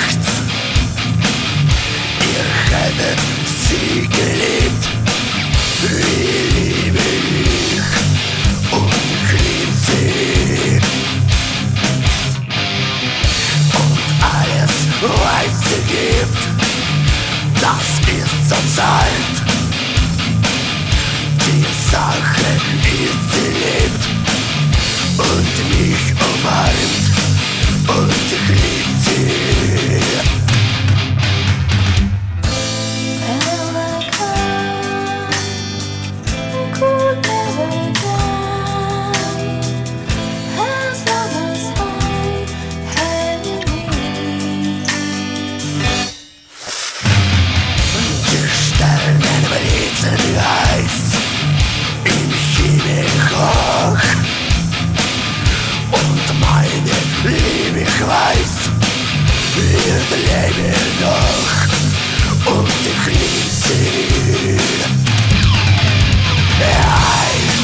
nachts. Ihr hättet sie geliebt, wie liebe ich und ich lieb sie. Und alles, was sie gibt, das ist zurzeit. Die Sache ist, sie lebt und mich umarmt und ich lieb sie. Heiß im Himmel hoch und meine Liebe, ich weiß, wird leben noch und ich lieb sie.